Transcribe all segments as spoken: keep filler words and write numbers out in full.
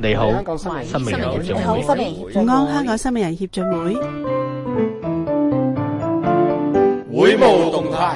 你好， 香港新明新明人協進你好， 會。 新明協進午安香港新美人協進會會務動態。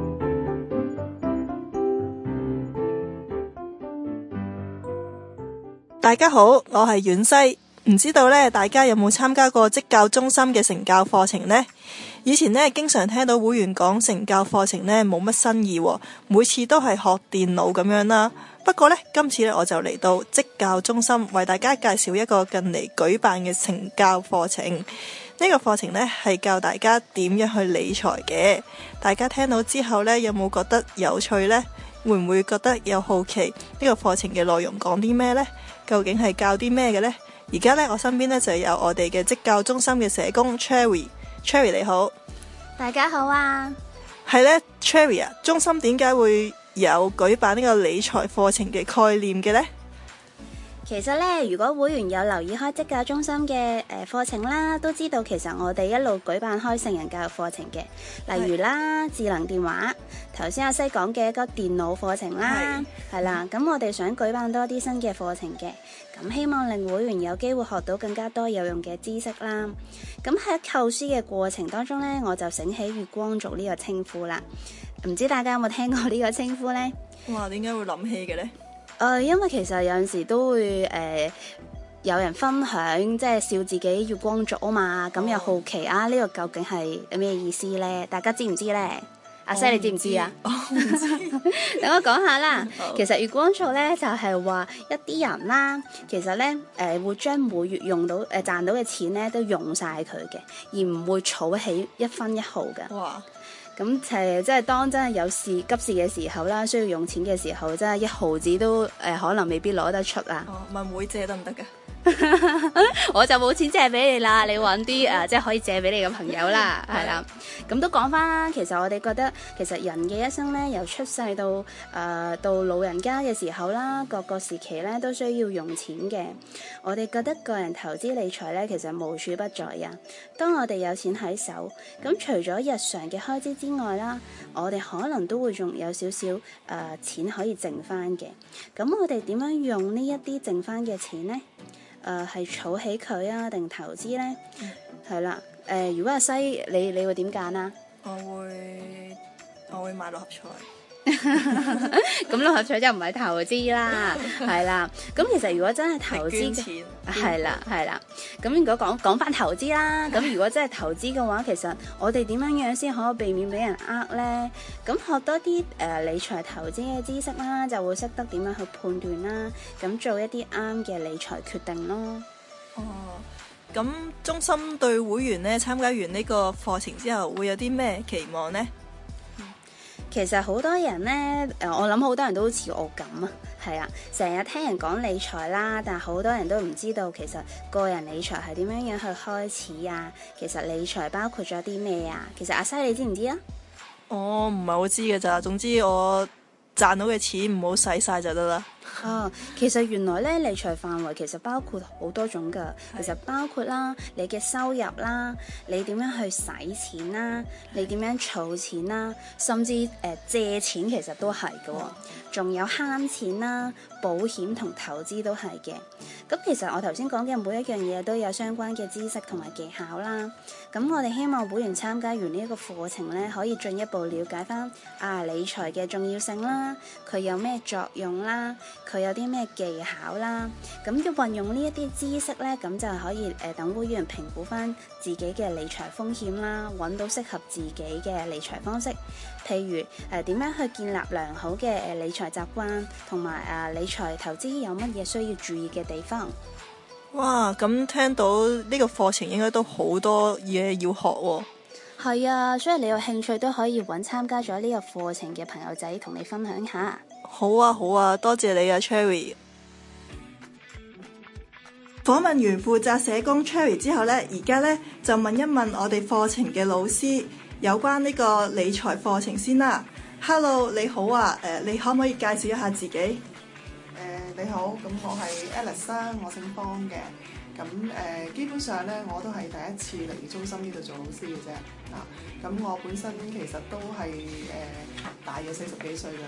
大家好，我係阮西。唔知道咧，大家有冇參加過職教中心嘅成教課程呢？以前呢，經常聽到會員講成教課程呢冇乜新意喎，每次都係學電腦咁樣啦。不過呢，今次呢，我就嚟到職教中心，為大家介紹一個近嚟舉辦嘅成教課程。呢個課程呢，係教大家點樣去理財嘅。大家聽到之後呢，有冇覺得有趣呢？會唔會覺得有好奇呢個課程嘅內容講啲咩呢？究竟係教啲咩嘅呢？而家呢，我身邊呢就有我哋嘅職教中心嘅社工 Cherry。Cherry 你好。 大家好啊。 係呢 Cherry 啊，中心點解會有舉辦呢個理財課程嘅概念嘅呢？ 其實咧，如果會員有留意開職教中心嘅誒課程啦，都知道其實我哋一路舉辦開成人教育課程嘅，例如啦智能電話，頭先阿西講嘅一個電腦課程啦，係啦，咁我哋想舉辦多啲新嘅課程嘅，咁希望令會員有機會學到更加多有用嘅知識啦。咁喺構思嘅過程當中呢，我就醒起月光族呢個稱呼啦，唔知大家有冇聽過呢個稱呼呢？ 哇，點解會諗起嘅呢？ 誒、呃，因為其實有陣時都會誒、呃、有人分享，即係笑自己月光族啊嘛，咁又好奇啊，呢、這個究竟係咩意思呢？大家知唔知呢？阿西你知唔知啊？ 我唔知。 等我講下啦。其實月光族呢，就係、是、話一啲人啦，其實呢，誒、呃、會將每月用到誒、呃、賺到嘅錢呢都用晒佢嘅，而唔會儲起一分一毫嘅。 哇！ 咁誒，即係當真係有事急事嘅時候啦，需要用錢嘅時候，真係一毫子都誒、呃，可能未必攞得出啊！ 哦，問妹借得唔得㗎？ 我就冇錢借俾你啦，你揾啲誒，即係可以借俾你嘅朋友啦，係啦。咁都講翻啦，其實我哋覺得，其實人嘅一生咧，由出世到誒、呃、到老人家嘅時候啦，各個時期咧都需要用錢嘅。我哋覺得個人投資理財咧，其實無處不在啊。當我哋有錢喺手，咁除咗日常嘅開支之外啦，我哋可能都會仲有少少誒錢可以剩翻嘅。咁我哋點樣用呢一啲剩翻嘅錢呢？誒係儲起佢啊，定投資呢？係啦、嗯，誒、呃、如果阿西你你會點揀啊？ 我會我會買六合彩。 咁六合彩就唔係投資啦，係啦。咁其實如果真係投資， 錢係啦係啦。咁如果講講翻投資啦，咁如果真係投資嘅話，其實我哋點樣樣先可以避免俾人呃呢？咁學多啲誒、呃、理財投資嘅知識啦，就會識得點樣去判斷啦，咁做一啲啱嘅理財決定咯。 哦，咁中心對會員呢參加完呢個課程之後，會有啲咩期望呢？ 其實好多人呢，誒，我諗好多人都好似我咁啊，係啊，成日聽人講理財啦，但係好多人都唔知道其實個人理財係點樣樣去開始啊。其實理財包括咗啲咩啊？其實阿西你知唔知啊？ 我唔係好知嘅咋，總之我賺到嘅錢唔好使晒就得啦。 哦，其實原來咧理財範圍其實包括好多種㗎，其實包括啦你嘅收入啦，你點樣去使錢啦，你點樣儲錢啦，甚至誒、呃、借錢其實都係㗎喎，仲有慳錢啦、保險同投資都係嘅。咁其實我頭先講嘅每一樣嘢都有相關嘅知識同埋技巧啦。咁我哋希望會員參加完呢一個課程咧，可以進一步了解翻啊理財嘅重要性啦，佢有咩作用啦，佢有啲咩技巧啦。咁要運用呢一啲知識咧，咁就可以誒、呃、等會員評估翻自己嘅理財風險啦，揾到適合自己嘅理財方式。譬如誒點、呃、樣去建立良好嘅誒、呃、理財習慣，同埋誒理財投資有乜嘢需要注意嘅地方。 哇，咁聽到呢個課程應該都好多嘢要學喎。 係啊，所以你有興趣都可以揾參加咗呢個課程嘅朋友仔同你分享下。 好啊好啊，多謝你啊 Cherry。訪問完負責社工 Cherry 之後呢，而家呢就問一問我哋課程嘅老師有關呢個理財課程先啦。Hello， 你好啊，誒，你可唔可以介紹一下自己？ 誒、呃、你好，咁我係 Alice 啦，我姓方嘅。咁誒、呃、基本上咧，我都係第一次嚟中心呢度做老師嘅啫。啊，咁我本身其實都係誒、呃、大約四十幾歲㗎啦。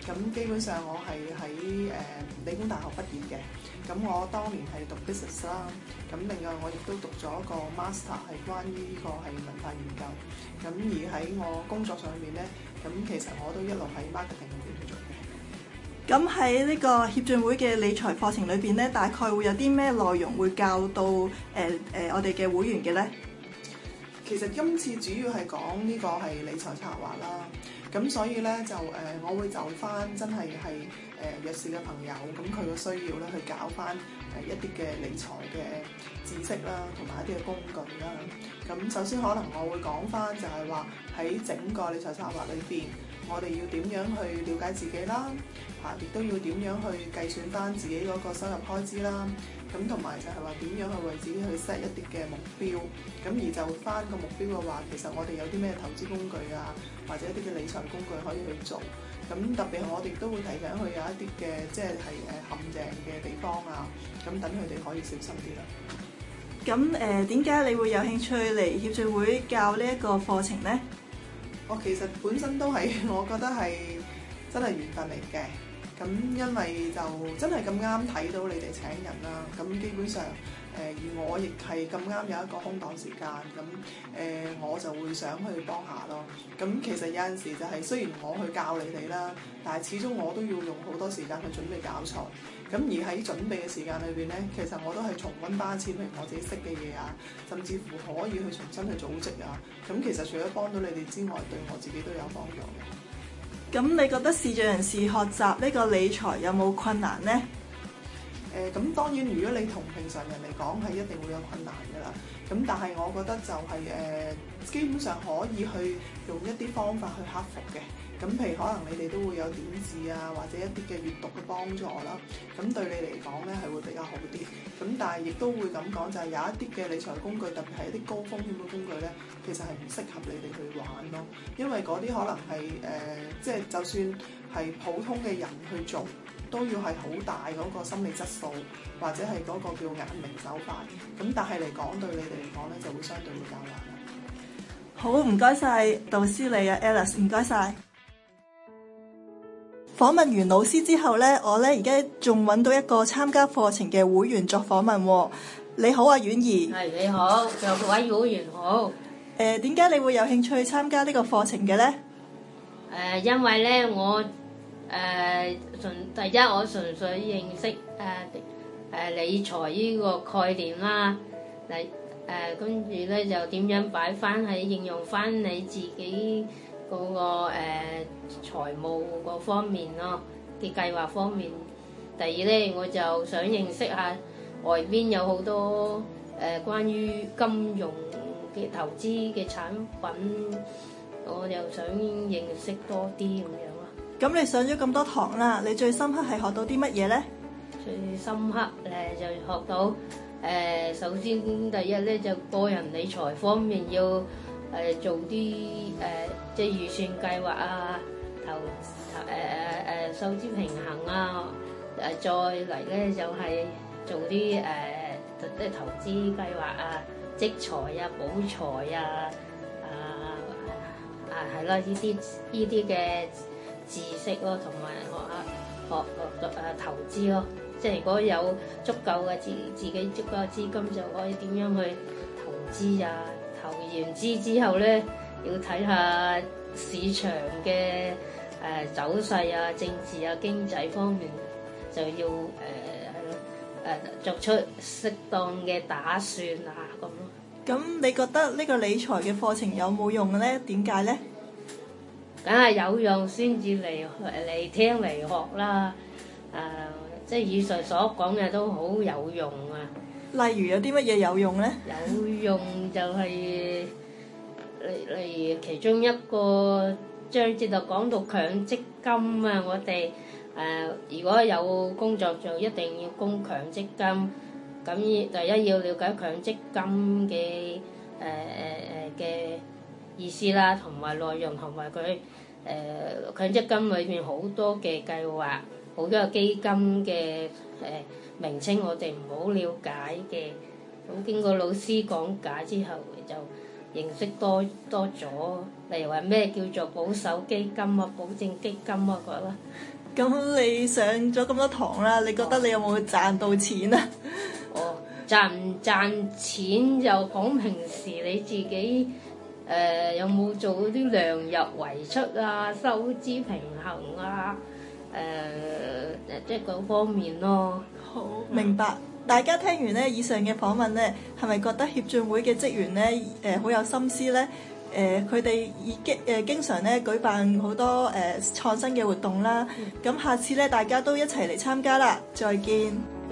咁基本上我係喺誒理工大學畢業嘅。咁我當年係讀 business 啦，咁另外我亦都讀咗一個 master 係關於呢個係文化研究。咁而喺我工作上面咧，咁其實我都一路喺 marketing 裏邊去做嘅。 咁喺呢個協進會嘅理財課程裏邊咧，大概會有啲咩內容會教到誒誒、呃呃、我哋嘅會員嘅咧？ 其實今次主要係講呢個係理財策劃啦，咁所以咧就誒、呃，我會就翻真係係誒弱勢嘅朋友，咁佢嘅需要咧去搞翻誒一啲嘅理財嘅知識啦，同埋一啲嘅工具啦。咁首先可能我會講翻就係話喺整個理財策劃裏邊，我哋要點樣去了解自己啦，嚇，亦都要點樣去計算翻自己嗰個收入開支啦。咁同埋就係話點樣去為自己去 set 一啲嘅目標，咁而就翻個目標嘅話，其實我哋有啲咩投資工具啊，或者一啲嘅理財工具可以去做。咁特別係我哋都會提醒佢有一啲嘅即係係誒陷阱嘅地方啊，咁等佢哋可以小心啲啦。 咁誒點解你會有興趣嚟協進會教呢一個課程呢？ 我其實本身都係我覺得係真係緣分嚟嘅。咁因為就真係咁啱睇到你哋請人啦，咁基本上誒、呃、而我亦係咁啱有一個空檔時間，咁誒、呃、我就會想去幫下咯。咁其實有陣時就係、是、雖然我去教你哋啦，但係始終我都要用好多時間去準備教材。咁而喺準備嘅時間裏邊咧，其實我都係重溫翻一次譬如我自己識嘅嘢啊，甚至乎可以去重新去組織啊。咁其實除咗幫到你哋之外，對我自己都有幫助嘅。 咁你覺得視障人士學習呢個理財有冇困難呢？ 誒咁、呃、當然，如果你同平常人嚟講係一定會有困難㗎啦。咁但係我覺得就係、是、誒、呃、基本上可以去用一啲方法去克服嘅。咁譬如可能你哋都會有點字啊，或者一啲嘅閱讀嘅幫助啦。咁對你嚟講咧係會比較好啲。咁但係亦都會咁講，就係、是、有一啲嘅理財工具，特別係一啲高風險嘅工具咧，其實係唔適合你哋去玩咯。因為嗰啲可能係誒，即、呃、係、就是、就算係普通嘅人去做，都要係好大嗰個心理質素，或者係嗰個叫眼明手快。咁但係嚟講對你哋嚟講咧，就會相對會較難啦。 好，唔該晒導師你啊 Alice， 唔該晒。訪問完老師之後呢，我呢而家仲揾到一個參加課程嘅會員作訪問喎。你好啊，婉兒。 係你好，各位會員好。 誒點解你會有興趣參加呢個課程嘅呢？誒、 呃，因為呢，我誒、呃、純第一我純粹認識誒誒、呃、理財呢個概念啦，嚟誒跟住呢，就點樣擺翻喺應用翻你自己嗰、那個誒、呃、財務嗰方面咯嘅計劃方面。第二呢，我就想認識下外邊有好多誒、呃、關於金融嘅投資嘅產品，我又想認識多啲咁樣咯。 咁你上咗咁多堂啦，你最深刻係學到啲乜嘢呢？ 最深刻誒就學到誒、呃，首先第一咧就個人理財方面要誒、呃、做啲誒、呃、即係預算計劃啊，投投誒誒誒收支平衡啊，誒、呃、再嚟咧就係、是、做啲誒、呃、即係投資計劃啊。積財啊、保財啊、啊啊係啦，呢啲呢啲嘅知識咯，同埋學下學學誒、啊、投資咯。即係如果有足夠嘅自自己足夠嘅資金，就可以點樣去投資啊？投完資之後咧，要睇下市場嘅誒、呃、走勢啊、政治啊、經濟方面，就要誒係咯誒作出適當嘅打算啊咁咯。 咁你覺得呢個理財嘅課程有冇用嘅咧？點解咧？ 梗係有用先至嚟嚟聽嚟學啦。誒、呃，即係以上所講嘅都好有用啊。 例如有啲乜嘢有用咧？ 有用就係例例如其中一個章節就講到強積金啊，我哋誒、呃、如果有工作就一定要供強積金。咁第一要了解強積金嘅誒誒誒嘅意思啦，同埋內容，同埋佢誒強積金裏邊好多嘅計劃，好多嘅基金嘅誒、呃、名稱，我哋唔好了解嘅。咁經過老師講解之後，就認識多多咗，例如話咩叫做保守基金啊、保證基金啊嗰啦。 咁你上咗咁多堂啦，你覺得你有冇賺到錢啊？ 哦，賺唔賺錢就講平時你自己誒、呃、有冇做啲量入為出啊、收支平衡啊，誒、呃、即係嗰方面咯。 好，明白。大家聽完咧以上嘅訪問咧，係咪覺得協進會嘅職員咧誒好有心思咧？誒佢哋已經誒經常咧舉辦好多誒、呃、創新嘅活動啦。咁、嗯、下次咧大家都一齊嚟參加啦。再見。